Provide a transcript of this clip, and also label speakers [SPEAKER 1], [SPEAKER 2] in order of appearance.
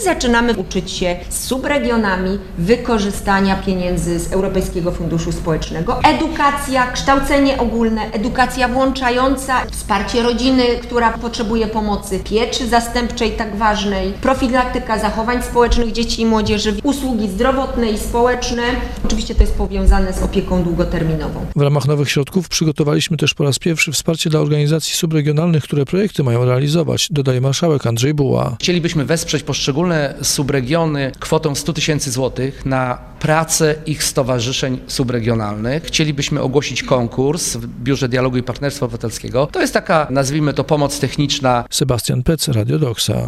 [SPEAKER 1] Zaczynamy uczyć się z subregionami wykorzystania pieniędzy z Europejskiego Funduszu Społecznego. Edukacja, kształcenie ogólne, edukacja włączająca, wsparcie rodziny, która potrzebuje pomocy, pieczy zastępczej tak ważnej, profilaktyka zachowań społecznych dzieci i młodzieży, usługi zdrowotne i społeczne. Oczywiście to jest powiązane z opieką długoterminową.
[SPEAKER 2] W ramach nowych środków przygotowaliśmy też po raz pierwszy wsparcie dla organizacji subregionalnych, które projekty mają realizować, dodaje marszałek Andrzej Buła.
[SPEAKER 3] Chcielibyśmy wesprzeć poszczególne subregiony kwotą 100 000 złotych na pracę ich stowarzyszeń subregionalnych. Chcielibyśmy ogłosić konkurs w Biurze Dialogu i Partnerstwa Obywatelskiego. To jest taka, nazwijmy to, pomoc techniczna.
[SPEAKER 2] Sebastian Pec, Radio Doksa.